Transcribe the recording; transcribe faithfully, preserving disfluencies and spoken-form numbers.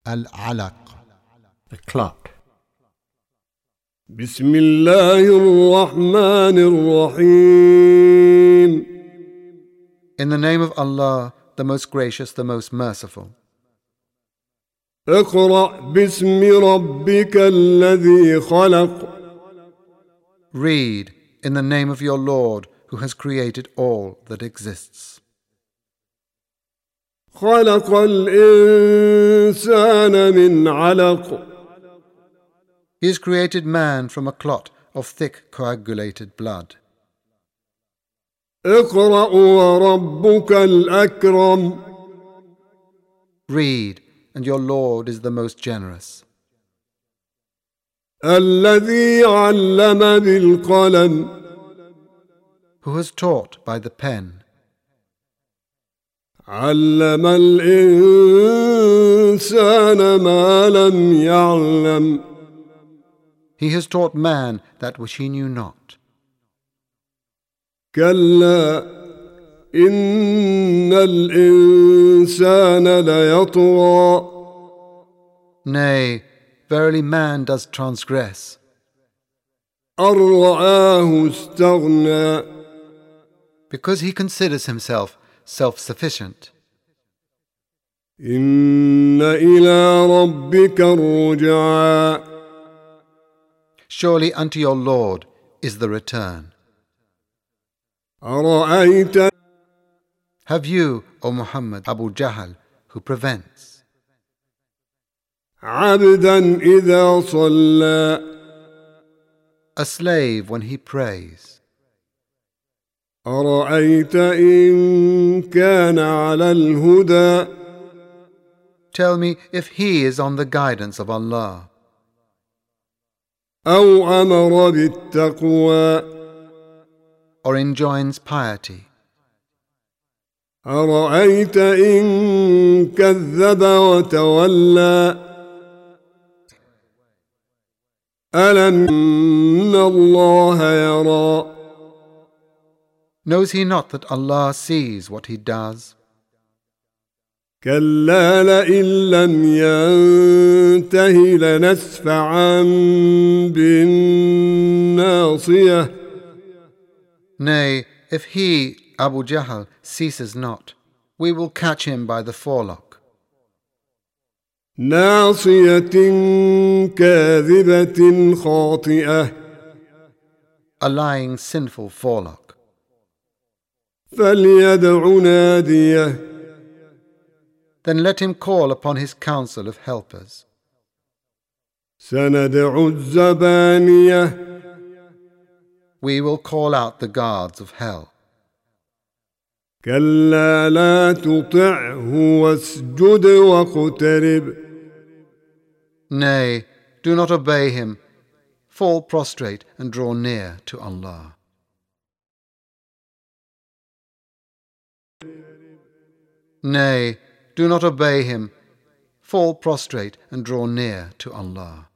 Al-alaq. The clot. بسم الله الرحمن الرحيم. In the name of Allah, the most gracious, the most merciful. اقرأ باسم ربك الذي خلق. Read in the name of your Lord, who has created all that exists. خلق الإنسان من علق. He has created man from a clot of thick coagulated blood. اقرأ وربك الأكرم. Read, and your Lord is the most generous. الذي علم بالقلم. Who has taught by the pen. علم الإنسان ما لم يعلم. He has taught man that which he knew not. كلا إن الإنسان ليطغى. Nay, verily man does transgress. أن رآه استغنى. Because he considers himself self-sufficient. إن إلى ربك الرجعى. Surely unto your Lord is the return. أرأيت. Have you, O Muhammad, Abu Jahl, who prevents? عبدا إذا صلى. A slave when he prays. أرأيت إن كان على الهدى. Tell me if he is on the guidance of Allah. أو أمر بالتقوى. Or enjoins piety. أرأيت إن كذب وتولى. ألم إن الله يرى. Knows he not that Allah sees what he does? كلا لئن لم ينته لنسفعا بالناصية. Nay, if he, Abu Jahl, ceases not, we will catch him by the forelock. ناصية كاذبة خاطئة. A lying, sinful forelock. فليدع ناديه. Then let him call upon his council of helpers. سندع الزبانية. We will call out the guards of hell. كلا لا تطعه واسجد واقترب. Nay, do not obey him. Fall prostrate and draw near to Allah. Nay, do not obey him. Fall prostrate and draw near to Allah.